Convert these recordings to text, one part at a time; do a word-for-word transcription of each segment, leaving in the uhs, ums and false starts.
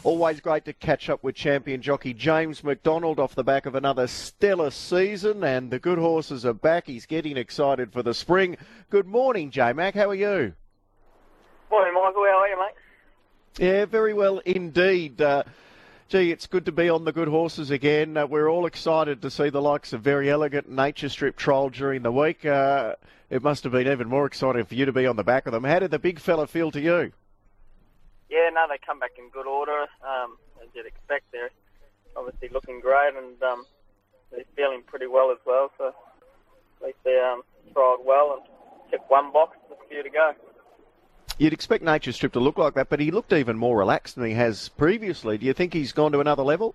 Always great to catch up with champion jockey James McDonald off the back of another stellar season, and the good horses are back. He's getting excited for the spring. Good morning, J-Mac. How are you? Morning, Michael. How are you, mate? Yeah, very well indeed. Uh, gee, it's good to be on the good horses again. Uh, we're all excited to see the likes of Very Elegant and Nature Strip trial during the week. Uh, it must have been even more exciting for you to be on the back of them. How did the big fella feel to you? Yeah, no, they come back in good order, um, as you'd expect. They're obviously looking great, and um, they're feeling pretty well as well. So at least they um, trialled well and ticked one box. There's a few to go. You'd expect Nature Strip to look like that, but he looked even more relaxed than he has previously. Do you think he's gone to another level?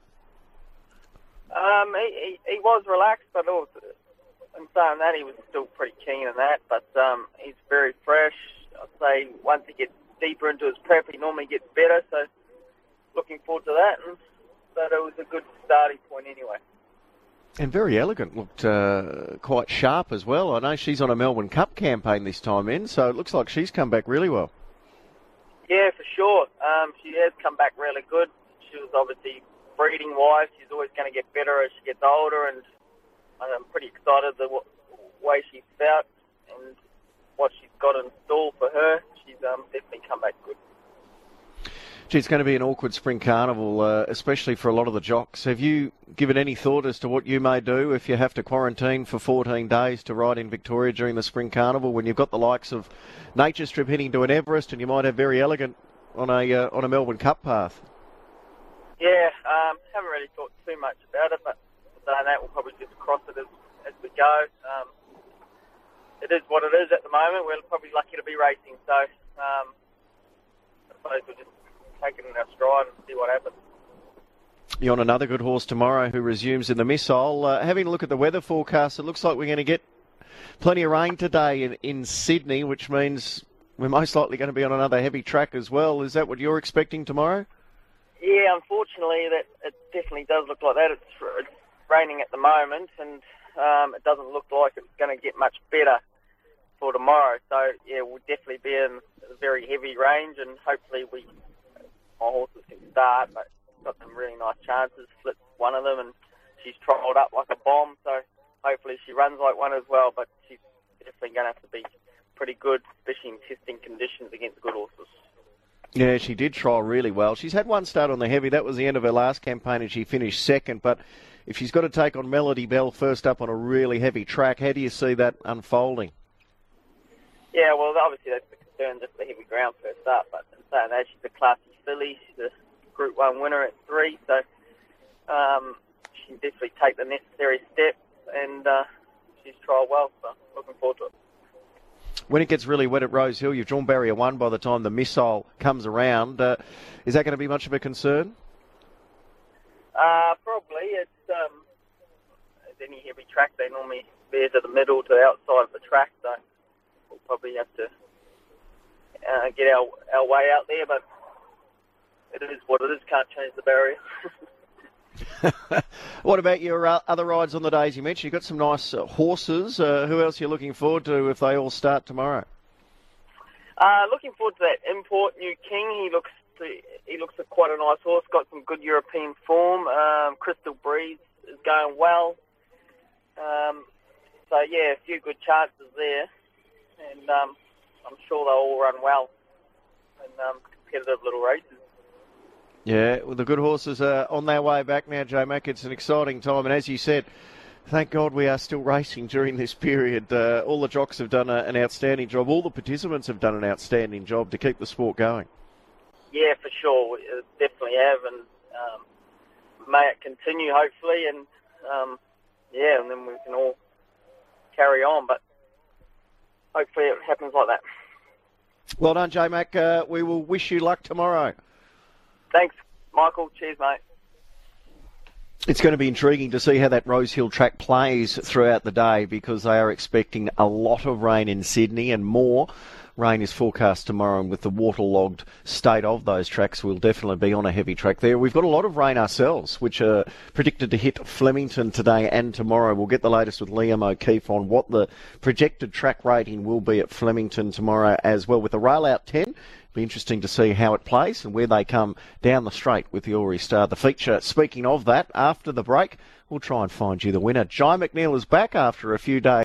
Um, he, he, he was relaxed, but also, in saying that, he was still pretty keen in that. But um, he's very fresh. I'd say once he gets deeper into his prep, he normally gets better, so looking forward to that, and but it was a good starting point anyway. And Very Elegant looked uh, quite sharp as well. I know she's on a Melbourne Cup campaign this time in, so it looks like she's come back really well. Yeah, for sure. Um, she has come back really good. She was obviously breeding-wise, she's always going to get better as she gets older, and I'm pretty excited the w- way she's felt and what she's got in store for her. She's um, definitely come back good. Gee, it's going to be an awkward spring carnival, uh, especially for a lot of the jocks. Have you given any thought as to what you may do if you have to quarantine for fourteen days to ride in Victoria during the spring carnival, when you've got the likes of Nature Strip heading to an Everest, and you might have Very Elegant on a uh, on a Melbourne Cup path? Yeah, um, haven't really thought too much about it, but saying that, we'll probably just cross it as, as we go. Um, it is what it is at the moment. We're probably lucky to be racing, so um, I suppose we'll just take it in our stride and see what happens. You're on another good horse tomorrow who resumes in the Missile. Uh, having a look at the weather forecast, it looks like we're going to get plenty of rain today in, in Sydney, which means we're most likely going to be on another heavy track as well. Is that what you're expecting tomorrow? Yeah, unfortunately, that it definitely does look like that. It's, it's raining at the moment, and um, it doesn't look like it's going to get much better for tomorrow. So, yeah, we'll definitely be in a very heavy range, and hopefully we my horses can start, but got some really nice chances. Flipped one of them, and she's trolled up like a bomb, so hopefully she runs like one as well, but she's definitely going to have to be pretty good, especially in testing conditions against good horses. Yeah, she did trial really well. She's had one start on the heavy. That was the end of her last campaign, and she finished second, but if she's got to take on Melody Bell first up on a really heavy track, how do you see that unfolding? Yeah, well, obviously that's the concern, just the heavy ground first up, but in saying that, she's a classy filly. She's a Group one winner at three, so um, she can definitely take the necessary steps, and uh, she's trialled well, so looking forward to it. When it gets really wet at Rose Hill, you've drawn barrier one by the time the Missile comes around. Uh, is that going to be much of a concern? Uh, probably. It's um, as any heavy track, they normally veer to the middle to the outside of the track, so we'll probably have to uh, get our, our way out there, but it is what it is. Can't change the barrier. What about your uh, other rides on the days you mentioned? You've got some nice uh, horses. Uh, who else are you looking forward to if they all start tomorrow? Uh, looking forward to that Import New King. He looks to, he looks like quite a nice horse. Got some good European form. Um, Crystal Breeze is going well. Um, so yeah, a few good chances there, and um, I'm sure they'll all run well in um, competitive little races. Yeah, well, the good horses are on their way back now, J-Mac. It's an exciting time, and as you said, thank God we are still racing during this period. Uh, all the jocks have done a, an outstanding job. All the participants have done an outstanding job to keep the sport going. Yeah, for sure. We definitely have, and um, may it continue, hopefully, and um, yeah, and then we can all carry on, but hopefully it happens like that. Well done, J-Mac. Uh, we will wish you luck tomorrow. Thanks, Michael. Cheers, mate. It's going to be intriguing to see how that Rose Hill track plays throughout the day, because they are expecting a lot of rain in Sydney and more Rain is forecast tomorrow, and with the waterlogged state of those tracks, we'll definitely be on a heavy track there. We've got a lot of rain ourselves, which are predicted to hit Flemington today and tomorrow. We'll get the latest with Liam O'Keefe on what the projected track rating will be at Flemington tomorrow as well. With the rail out ten, be interesting to see how it plays and where they come down the straight with the Ori Star, the feature. Speaking of that, after the break, we'll try and find you the winner. Jye McNeil is back after a few days.